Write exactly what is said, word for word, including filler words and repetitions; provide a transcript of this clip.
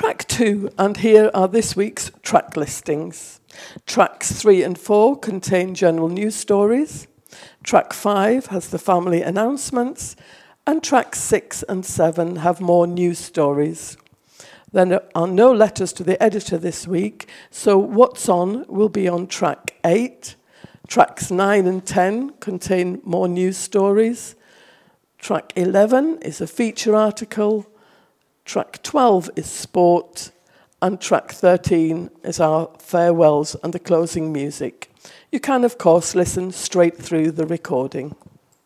track two, and here are this week's track listings. Tracks three and four contain general news stories. Track five has the family announcements, and tracks six and seven have more news stories. There are no letters to the editor this week, so What's On will be on track eight. Tracks nine and ten contain more news stories. Track eleven is a feature article. Track twelve is sport. And track thirteen is our farewells and the closing music. You can, of course, listen straight through the recording.